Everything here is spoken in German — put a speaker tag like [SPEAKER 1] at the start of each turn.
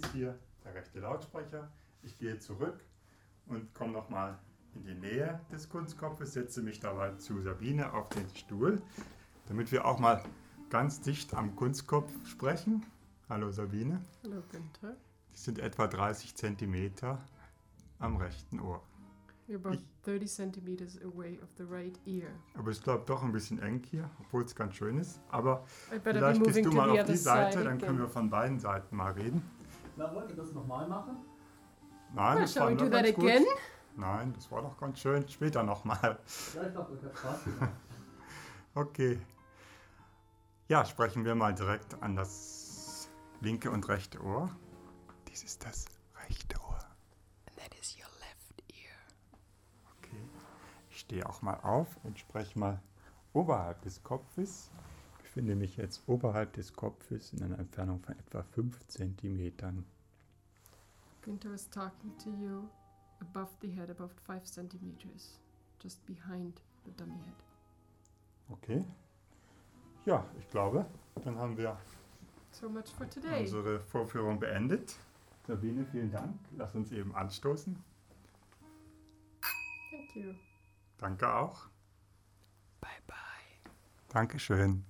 [SPEAKER 1] hier der rechte Lautsprecher. Ich gehe zurück und komme nochmal in die Nähe des Kunstkopfes, setze mich dabei zu Sabine auf den Stuhl, damit wir auch mal ganz dicht am Kunstkopf sprechen. Hallo Sabine.
[SPEAKER 2] Hallo Günther.
[SPEAKER 1] Die sind etwa 30 cm am rechten Ohr.
[SPEAKER 2] You're about 30 centimeters away of the right ear.
[SPEAKER 1] Aber ich glaube doch ein bisschen eng hier, obwohl es ganz schön ist. Aber
[SPEAKER 2] I better
[SPEAKER 1] vielleicht
[SPEAKER 2] be
[SPEAKER 1] gehst
[SPEAKER 2] moving
[SPEAKER 1] du
[SPEAKER 2] to
[SPEAKER 1] mal
[SPEAKER 2] the
[SPEAKER 1] auf die
[SPEAKER 2] other
[SPEAKER 1] Seite,
[SPEAKER 2] side
[SPEAKER 1] dann können
[SPEAKER 2] again.
[SPEAKER 1] wir von beiden Seiten mal reden.
[SPEAKER 3] Na, wollt ihr das nochmal machen?
[SPEAKER 1] Nein,
[SPEAKER 2] Well,
[SPEAKER 1] das
[SPEAKER 2] shall
[SPEAKER 1] war
[SPEAKER 2] we
[SPEAKER 1] nur
[SPEAKER 2] do that
[SPEAKER 1] ganz gut.
[SPEAKER 2] again?
[SPEAKER 1] Nein, das war doch ganz schön. Später nochmal.
[SPEAKER 3] Ja, ich glaube, das hat Spaß gemacht.
[SPEAKER 1] Okay. Ja, sprechen wir mal direkt an das linke und rechte Ohr. Dies ist das rechte Ohr.
[SPEAKER 2] And that is your left ear.
[SPEAKER 1] Okay. Ich stehe auch mal auf und spreche mal oberhalb des Kopfes. Ich befinde mich jetzt oberhalb des Kopfes in einer Entfernung von etwa 5 cm.
[SPEAKER 2] Günther is talking to you above the head, about 5 centimeters, just behind the dummy head.
[SPEAKER 1] Okay. Ja, ich glaube, dann haben wir
[SPEAKER 2] So much for today.
[SPEAKER 1] unsere Vorführung beendet. Sabine, vielen Dank. Lass uns eben anstoßen.
[SPEAKER 2] Thank you.
[SPEAKER 1] Danke auch.
[SPEAKER 2] Bye bye.
[SPEAKER 1] Dankeschön.